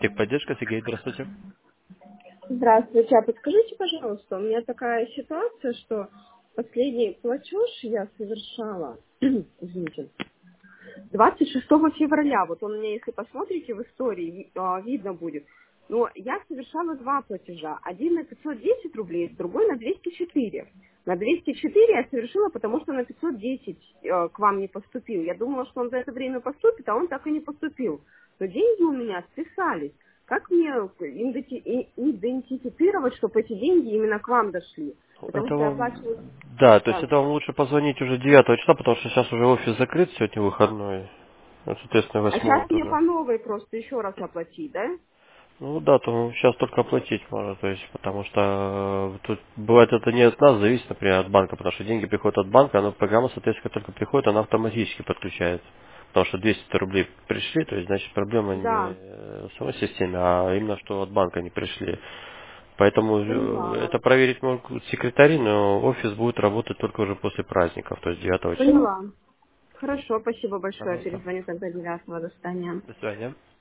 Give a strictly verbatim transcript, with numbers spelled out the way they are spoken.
Техподдержка, Сергей, здравствуйте. Здравствуйте, а подскажите, пожалуйста, у меня такая ситуация, что последний платеж я совершала, извините, двадцать шестого февраля, вот он у меня, если посмотрите в истории, ви- а, видно будет. Но я совершала два платежа, один на пятьсот десять рублей, другой на двести четыре. На двести четыре я совершила, потому что на пятьсот десять э, к вам не поступил. Я думала, что он за это время поступит, а он так и не поступил. Но деньги у меня списались. Как мне иденти- и- идентифицировать, чтобы эти деньги именно к вам дошли? Потому Это что я вам... оплачиваю... Да, то есть Да. это вам лучше позвонить уже девятого числа, потому что сейчас уже офис закрыт, сегодня выходной. Ну, соответственно, А сейчас восьмого мне тоже. по новой просто еще раз оплатить, да? Ну да, то сейчас только оплатить можно, то есть, потому что э, тут бывает это не от нас зависит, например, от банка, потому что деньги приходят от банка, но программа, соответственно, как только приходит, она автоматически подключается. Потому что двести рублей пришли, то есть, значит, проблема не Да, в самой системе, а именно, что от банка не пришли. Поэтому э, поняла. это проверить могут секретари, но офис будет работать только уже после праздников, то есть девятого числа. Поняла. Хорошо, спасибо большое. Пожалуйста. Перезвоню тогда девятого. До свидания. До свидания.